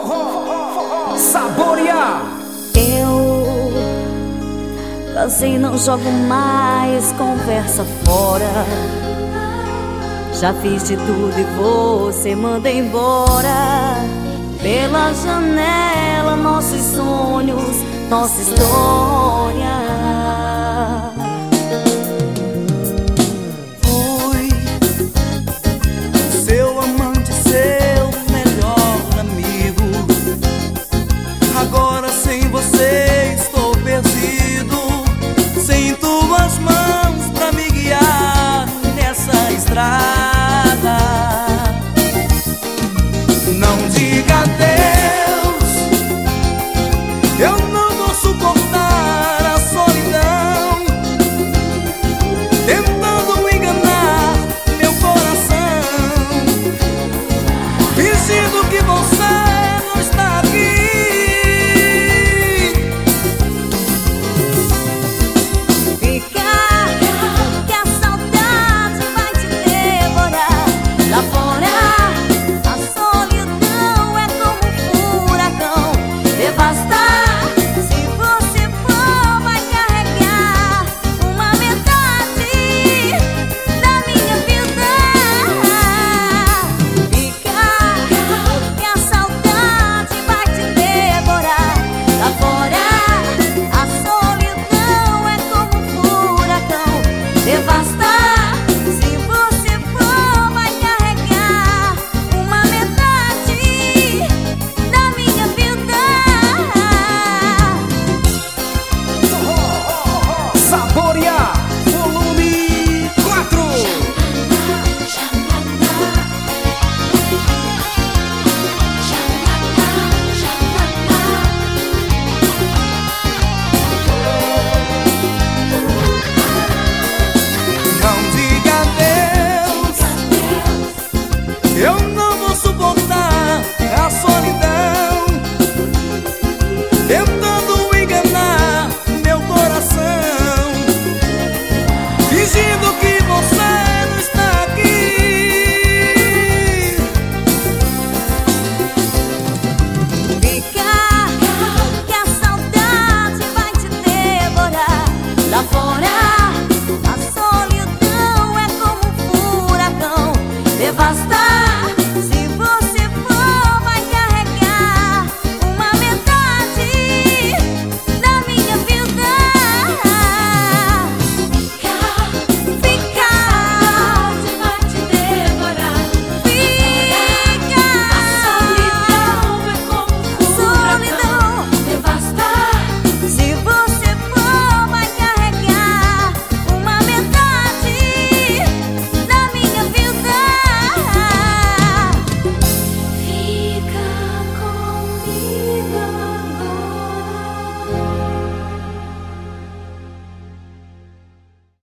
forró, saborear. Eu cansei, não jogo mais conversa fora. Já fiz de tudo e você manda embora. Pela janela, nossos sonhos, nossa história. Fui seu amante, seu melhor amigo. Agora sem você estou perdido, sem tuas mãos pra me guiar nessa estrada. Não diga adeus, eu não vou suportar a solidão, tentando enganar meu coração, fingindo que você não está aqui. Ficar, que a saudade vai te devorar. Lá fora a solidão é como um furacão, devastar. Se você for, vai carregar uma metade da minha vida. Ficar, que a saudade vai te devorar. Lá fora a solidão é como um furacão, devastar. Se você for, vai carregar uma metade da minha vida. Forró, saborear. Volume 4. Não diga adeus, eu